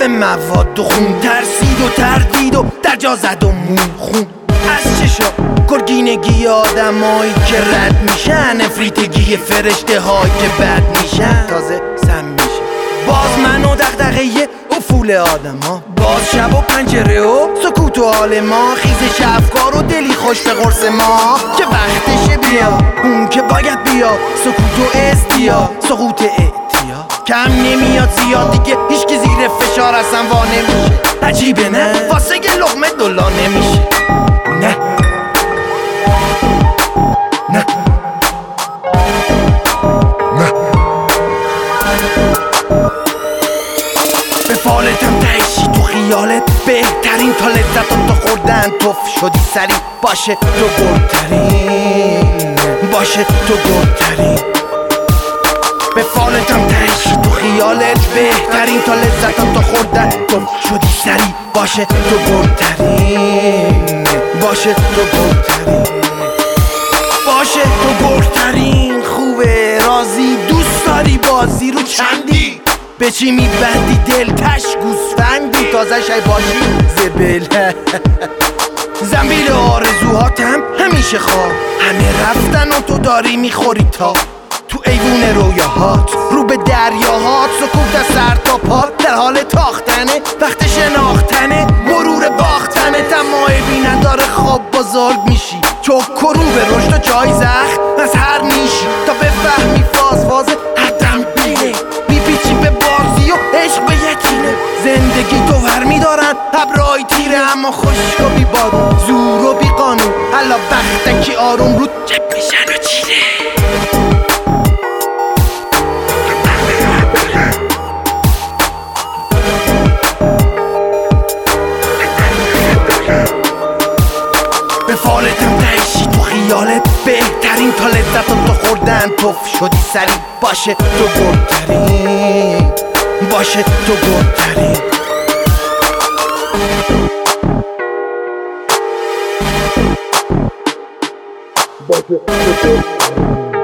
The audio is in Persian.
به مواد و خون، ترسید و تردید و در جا زد و مون خون از چشا گرگینگی آدمایی که رد میشن، افریتگی فرشته هایی که بد میشن، تازه سم میشه باز من و دغدغه افول آدم ها، باز شب و پنجره و سکوت و حال ما، خیزش افکار و دلی خوش به قرص ما که وقتشه بیا اون که باید بیا، سکوت و استیا سقوط اعتیا کم نمیاد زیاد دیگه هیچکی زیر فشار اصلا وا نمیشه، عجیبه نه واسه یه لقمه دلا نمیشه، نه نه نه به فالتم تهشی تو خیالت بهترین تا لذت تا خوردن توف شدی سری باشه تو گرترین، باشه تو گرترین به فالتم تهشی تو خیالت بهترین تا لذت تا خوردن توف شدی سری باشه تو گرترین، باشه تو گرترین، باشه تو گرترین. خوبه راضی دوست داری بازی رو چندی به چی میبندی دل تش گوسفندی تازه شای باشی زبل زنبیل آرزوهاتم همیشه خواه همه رفتن و تو داری میخوری تا تو ایوون رویاهات رو به دریاهات، سکوت از سر تا پات در حال تاختنه، وقت شناختنه مرور باختنه، تمای بینن داره خواب بزرگ میشی چک و رو به رشد و جای زخم از هر نیشی تا بفهمی فاز هر دم بیره میپیچی به بازی و عشق به یتیره، زندگی تو ور میدارن ابرای تیره اما خشک و بی بارون زور و بی قانون حالا وقتکی آروم رو جب میشن و چیره. به فالتم تهشی تو خیالت بهترین تا لذت تا خوردن توف شدی سری باشه تو گرترین، باشه تو گرترین باشه تو گرترین.